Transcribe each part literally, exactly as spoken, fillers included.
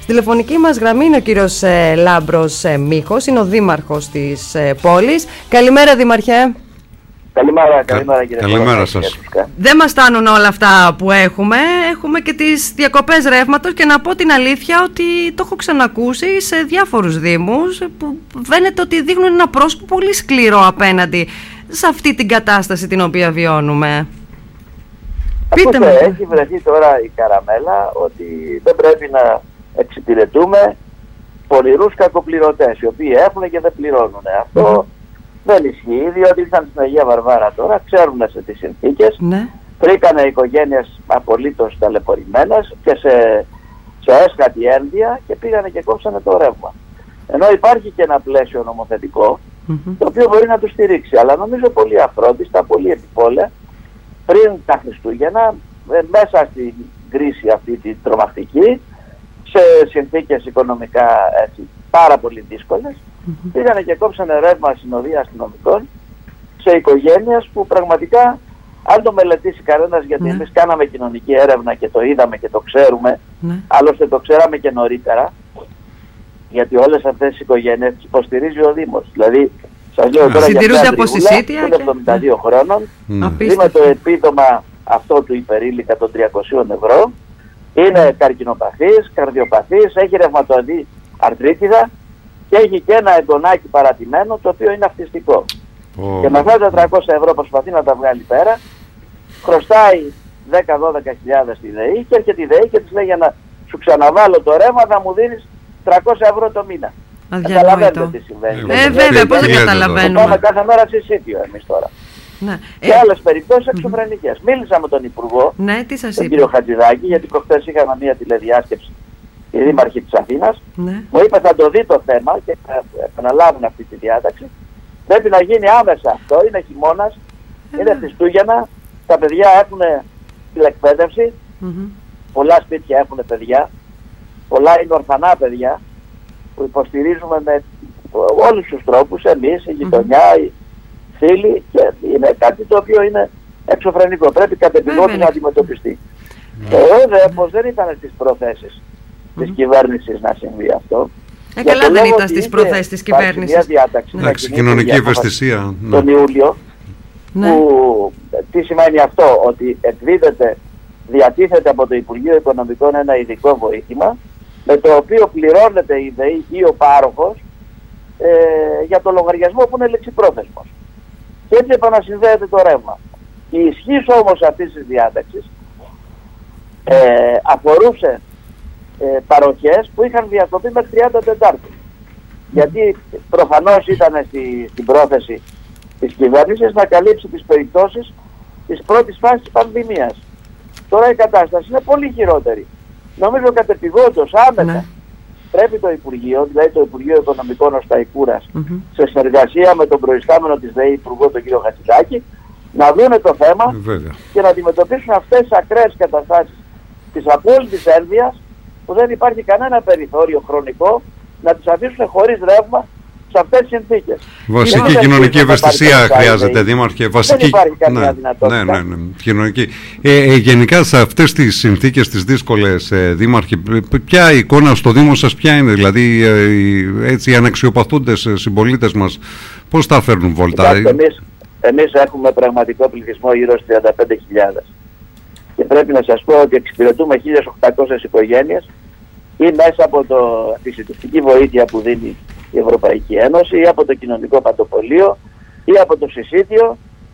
τηλεφωνική μας γραμμή είναι ο κύριος ε, Λάμπρος ε, Μίχος, είναι ο δήμαρχος της ε, πόλης. Καλημέρα, Δήμαρχε. Καλημέρα, καλημέρα κύριε Καλημέρα σας. Δεν μας φτάνουν όλα αυτά που έχουμε. Έχουμε και τις διακοπές ρεύματος και να πω την αλήθεια ότι το έχω ξανακούσει σε διάφορους δήμους που φαίνεται ότι δείχνουν ένα πρόσωπο πολύ σκληρό απέναντι σε αυτή την κατάσταση την οποία βιώνουμε. Πείτε με. Έχει βρεθεί τώρα η καραμέλα ότι δεν πρέπει να εξυπηρετούμε πονηρούς κακοπληρωτές οι οποίοι έχουν και δεν πληρώνουν. Αυτό δεν ισχύει, διότι ήρθαν στην Αγία Βαρβάρα τώρα, ξέρουν σε τι συνθήκες, ναι. βρήκανε οικογένειες απολύτως ταλαιπωρημένες και σε, σε έσχατη ένδια και πήγανε και κόψανε το ρεύμα. Ενώ υπάρχει και ένα πλαίσιο νομοθετικό, mm-hmm. το οποίο μπορεί να του στηρίξει, αλλά νομίζω πολύ αφρόντιστα, πολύ επιπόλαια, πριν τα Χριστούγεννα, μέσα στην κρίση αυτή την τρομακτική, σε συνθήκες οικονομικά έτσι, πάρα πολύ δύσκολες, mm-hmm. πήγανε και κόψανε ρεύμα συνοδεία αστυνομικών σε οικογένειες που πραγματικά, αν το μελετήσει κανένας, γιατί mm-hmm. εμείς κάναμε κοινωνική έρευνα και το είδαμε και το ξέρουμε, mm-hmm. άλλωστε το ξέραμε και νωρίτερα, γιατί όλες αυτές τις οικογένειες τις υποστηρίζει ο Δήμος. Δηλαδή, σας λέω τώρα για μια τριβούλα που είναι εβδομήντα δύο χρόνων, mm. δίνει το επίδομα αυτό του υπερήλικα των τριακοσίων ευρώ, είναι καρκινοπαθής, καρδιοπαθής, έχει ρευματοειδή αρθρίτιδα και έχει και ένα εντονάκι παρατημένο το οποίο είναι αυτιστικό. Oh. Και με αυτά τα τριακόσια ευρώ προσπαθεί να τα βγάλει πέρα, χρωστάει δέκα με δώδεκα χιλιάδες στη ΔΕΗ και έρχεται η ΔΕΗ και της λέει για να σου ξαναβάλω το ρεύμα θα μου δίνεις τριακόσια ευρώ το μήνα. Καταλαβαίνετε τι συμβαίνει. Ε, ε βέβαια, πώς δεν καταλαβαίνουμε. Πάμε κάθε μέρα σε σίτιο εμείς τώρα. Ναι. Και ε, άλλες περιπτώσεις εξωφρενικές. Mm-hmm. Μίλησα με τον Υπουργό, ναι, τι σας τον είπε? κύριο Χατζηδάκη, γιατί προχθές είχαμε μια τηλεδιάσκεψη, η Δήμαρχη της Αθήνας. Ναι. Μου είπε θα το δει το θέμα και θα επαναλάβουν αυτή τη διάταξη. Πρέπει να γίνει άμεσα αυτό, είναι χειμώνας, ε, είναι Χριστούγεννα, τα παιδιά έχουν τηλεκπαίδευση, mm-hmm. πολλά σπίτια έχουν παιδιά, πολλά είναι ορφανά παιδιά, που υποστηρίζουμε με όλους τους τρόπους, εμείς, η γειτονιά, mm-hmm. οι φίλοι, και είναι κάτι το οποίο είναι εξωφρενικό. Πρέπει κατ' επιγόντως να αντιμετωπιστεί. Mm-hmm. Εγώ δε πως δεν ήταν στις προθέσεις mm-hmm. της κυβέρνησης να συμβεί αυτό. Ε, καλά δεν ήταν στις προθέσεις της κυβέρνησης. Μια διάταξη, εντάξει, κοινωνική ευαισθησία. Τον ναι. Ιούλιο, ναι. που τι σημαίνει αυτό, ότι εκδίδεται, διατίθεται από το Υπουργείο Οικονομικών ένα ειδικό βοήθημα, με το οποίο πληρώνεται η ΔΕΗ ή ο πάροχος ε, για το λογαριασμό που είναι λεξιπρόθεσμος. Και έτσι επανασυνδέεται το ρεύμα. Η ισχύς όμως αυτής της διάταξης ε, αφορούσε ε, παροχές που είχαν διακοπεί μέχρι τριάντα Τετάρτου. Γιατί προφανώς ήταν στη, στην πρόθεση της κυβέρνησης να καλύψει τις περιπτώσεις της πρώτης φάσης της πανδημίας. Τώρα η κατάσταση είναι πολύ χειρότερη. Νομίζω κατεπηγόντως άμεσα ναι. πρέπει το Υπουργείο, δηλαδή το Υπουργείο Οικονομικών ο Σταϊκούρας, mm-hmm. σε συνεργασία με τον προϊστάμενο της ΔΕΗ Υπουργό τον κύριο Χατζηδάκη, να δούνε το θέμα Βέβαια. και να αντιμετωπίσουν αυτές τις ακραίες καταστάσεις της απόλυτης ένδυας, που δεν υπάρχει κανένα περιθώριο χρονικό να τις αφήσουν χωρίς ρεύμα σε αυτές τις συνθήκες. Βασική κοινωνική ευαισθησία χρειάζεται, Δήμαρχε. Βασική... Δεν υπάρχει καμία ναι, δυνατότητα. Ναι, ναι, ναι, κοινωνική. Ε, ε, γενικά σε αυτές τις συνθήκες τις δύσκολες, ε, Δήμαρχε, ποια εικόνα στο Δήμο σας ποια είναι? Δηλαδή ε, έτσι οι αναξιοπαθούντες συμπολίτες μας πώς τα φέρνουν βόλτα? Εμείς, εμείς έχουμε πραγματικό πληθυσμό γύρω στις τριάντα πέντε χιλιάδες. Και πρέπει να σας πω ότι εξυπηρετούμε χίλιες οκτακόσιες οικογένειες ή μέσα από το, τη συντηρητική βοήθεια που δίνει η Ευρωπαϊκή Ένωση ή από το κοινωνικό παντοπολείο ή από το συσίτιο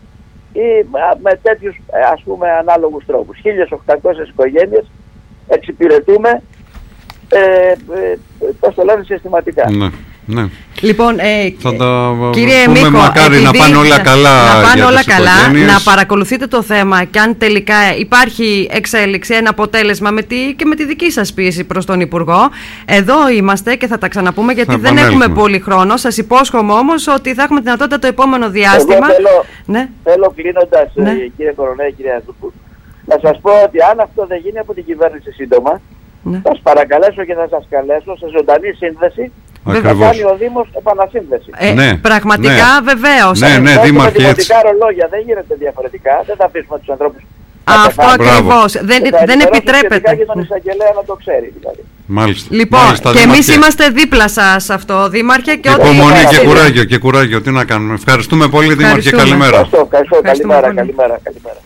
ή με τέτοιους ας πούμε ανάλογους τρόπους. χίλιες οκτακόσιες οικογένειες εξυπηρετούμε ε, ε, πώς το λένε συστηματικά. Ναι, ναι. Λοιπόν, ε, τα, κύριε πούμε, Μίχο, μακάρι να πάνε όλα καλά, να, πάνε για όλα τις καλά οικογένειες. Να παρακολουθείτε το θέμα και αν τελικά υπάρχει εξέλιξη, ένα αποτέλεσμα με τη, και με τη δική σας πίεση προς τον Υπουργό. Εδώ είμαστε και θα τα ξαναπούμε γιατί θα δεν έχουμε πολύ χρόνο. Σας υπόσχομαι όμως ότι θα έχουμε δυνατότητα το επόμενο διάστημα. Εγώ θέλω, ναι. θέλω κλείνοντας, ναι. ε, κύριε Κορονέ, κύριε Αζούπου, να σας πω ότι αν αυτό δεν γίνει από την κυβέρνηση σύντομα, ναι. θα σας παρακαλέσω και θα σας καλέσω σε ζωντανή σύνδεση. Θα κάνει ο Δήμος επανασύνδεση. Ε, ναι, πραγματικά ναι. βεβαίως. Ναι, ναι, Δήμαρχε, με δημοτικά ρολόγια δεν γίνεται διαφορετικά. Δεν θα αφήσουμε τους ανθρώπους. Αυτό ακριβώς. Δεν, δεν επιτρέπεται. Και τον εισαγγελέα να το ξέρει δηλαδή. Μάλιστα. Λοιπόν, Μάλιστα, και εμείς είμαστε δίπλα σας αυτό, Δήμαρχε. Και υπομονή και κουράγιο, και κουράγιο, τι να κάνουμε. Ευχαριστούμε πολύ, Δήμαρχε, καλημέρα. Ευχαριστώ, ευχαριστώ, καλημέρα, καλημέρα, καλημέρα.